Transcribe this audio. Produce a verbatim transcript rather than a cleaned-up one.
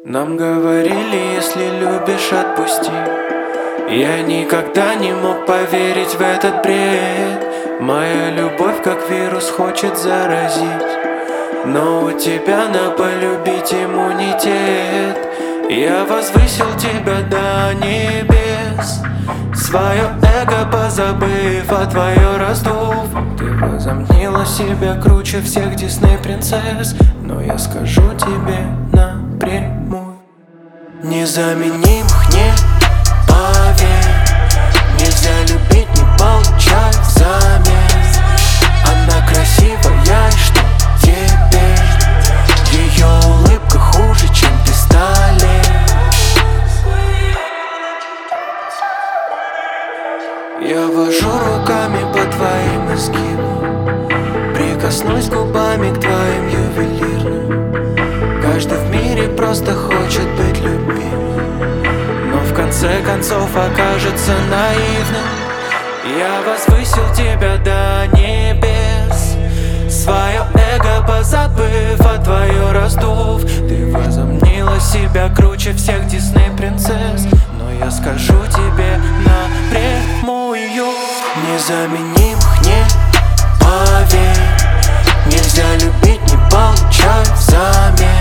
Нам говорили, если любишь, отпусти. Я никогда не мог поверить в этот бред. Моя любовь как вирус хочет заразить, но у тебя на полюбить иммунитет. Я возвысил тебя до небес, свое эго позабыв, а твое раздув. Ты возомнила себя круче всех Дисней принцесс, но я скажу тебе напрямую: незаменимых не поверь. Нельзя любить, не получать взамен. Она красивая, и что теперь? Ее улыбка хуже, чем пистолет. Я вожу руками по твоим изгибам, прикоснусь губами к твоим ювелирным. Каждый в мире просто хочет быть любимым, но в конце концов окажется наивным. Я возвысил тебя до небес, свое эго позабыв, а твое раздув. Ты возомнила себя круче всех Дисней принцесс, но я скажу тебе напрямую: незаменимых не поверь. Нельзя любить, не получать взамен.